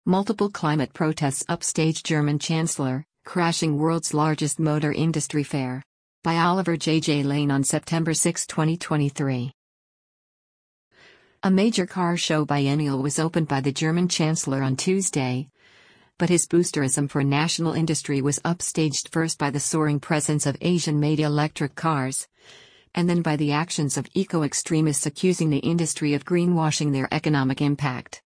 Multiple climate protests upstage German Chancellor, crashing world's largest motor industry fair. By Oliver J. Lane on September 6, 2023. A major car show biennial was opened by the German Chancellor on Tuesday, but his boosterism for national industry was upstaged first by the soaring presence of Asian-made electric cars, and then by the actions of eco-extremists accusing the industry of greenwashing their economic impact.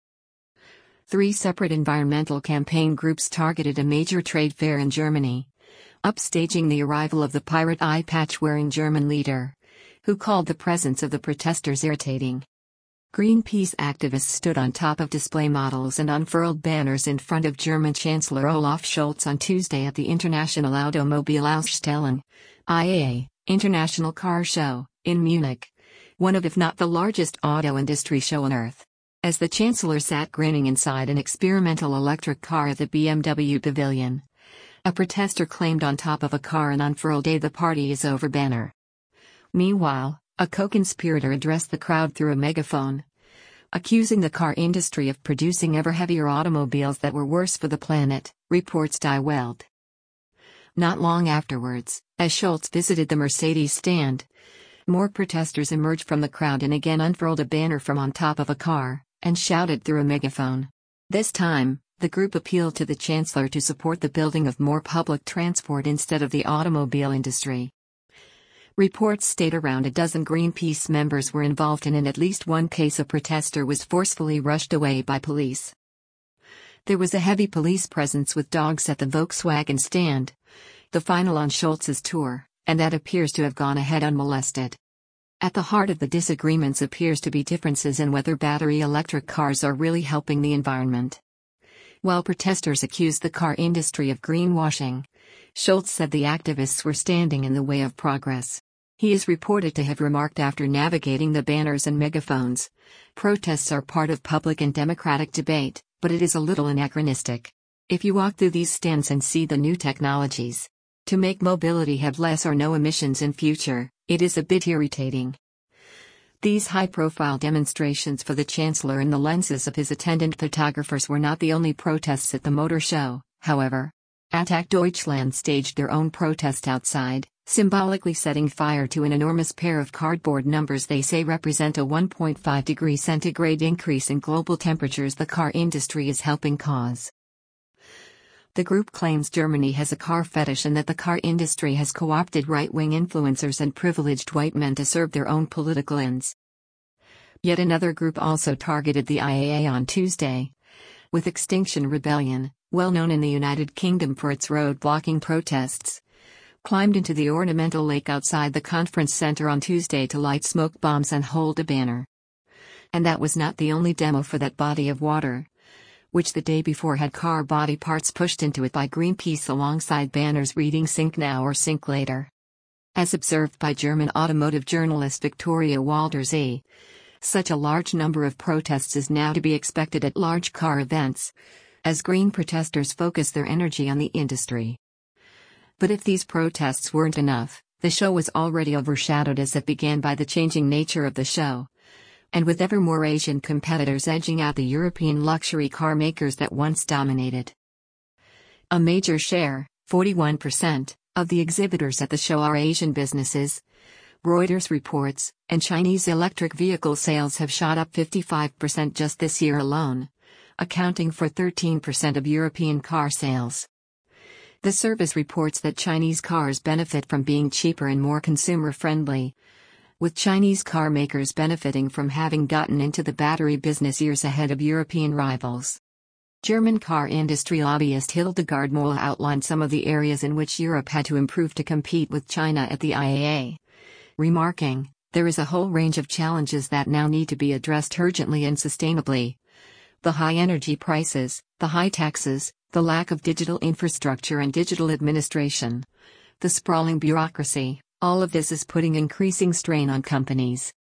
3 separate environmental campaign groups targeted a major trade fair in Germany, upstaging the arrival of the pirate eye patch-wearing German leader, who called the presence of the protesters irritating. Greenpeace activists stood on top of display models and unfurled banners in front of German Chancellor Olaf Scholz on Tuesday at the International Automobilausstellung, IAA, International Car Show, in Munich, one of if not the largest auto industry show on Earth. As the Chancellor sat grinning inside an experimental electric car at the BMW Pavilion, a protester claimed on top of a car an unfurled "The party is over" banner. Meanwhile, a co-conspirator addressed the crowd through a megaphone, accusing the car industry of producing ever heavier automobiles that were worse for the planet, reports Die Welt. Not long afterwards, as Scholz visited the Mercedes stand, more protesters emerged from the crowd and again unfurled a banner from on top of a car, and shouted through a megaphone. This time, the group appealed to the Chancellor to support the building of more public transport instead of the automobile industry. Reports state around a dozen Greenpeace members were involved, and in at least one case a protester was forcefully rushed away by police. There was a heavy police presence with dogs at the Volkswagen stand, the final on Scholz's tour, and that appears to have gone ahead unmolested. At the heart of the disagreements appears to be differences in whether battery electric cars are really helping the environment. While protesters accused the car industry of greenwashing, Scholz said the activists were standing in the way of progress. He is reported to have remarked after navigating the banners and megaphones, "Protests are part of public and democratic debate, but it is a little anachronistic. If you walk through these stands and see the new technologies to make mobility have less or no emissions in future, it is a bit irritating." These high-profile demonstrations for the Chancellor in the lenses of his attendant photographers were not the only protests at the motor show, however. Attac Deutschland staged their own protest outside, symbolically setting fire to an enormous pair of cardboard numbers they say represent a 1.5 degree centigrade increase in global temperatures the car industry is helping cause. The group claims Germany has a car fetish and that the car industry has co-opted right-wing influencers and privileged white men to serve their own political ends. Yet another group also targeted the IAA on Tuesday, with Extinction Rebellion, well known in the United Kingdom for its road-blocking protests, climbed into the ornamental lake outside the conference center on Tuesday to light smoke bombs and hold a banner. And that was not the only demo for that body of water, which the day before had car body parts pushed into it by Greenpeace alongside banners reading "Sink now or sink later." As observed by German automotive journalist Victoria Walters, such a large number of protests is now to be expected at large car events, as green protesters focus their energy on the industry. But if these protests weren't enough, the show was already overshadowed as it began by the changing nature of the show, and with ever more Asian competitors edging out the European luxury car makers that once dominated. A major share, 41%, of the exhibitors at the show are Asian businesses, Reuters reports, and Chinese electric vehicle sales have shot up 55% just this year alone, accounting for 13% of European car sales. The service reports that Chinese cars benefit from being cheaper and more consumer-friendly, with Chinese car makers benefiting from having gotten into the battery business years ahead of European rivals. German car industry lobbyist Hildegard Mohle outlined some of the areas in which Europe had to improve to compete with China at the IAA, remarking, "There is a whole range of challenges that now need to be addressed urgently and sustainably. The high energy prices, the high taxes, the lack of digital infrastructure and digital administration, the sprawling bureaucracy. All of this is putting increasing strain on companies."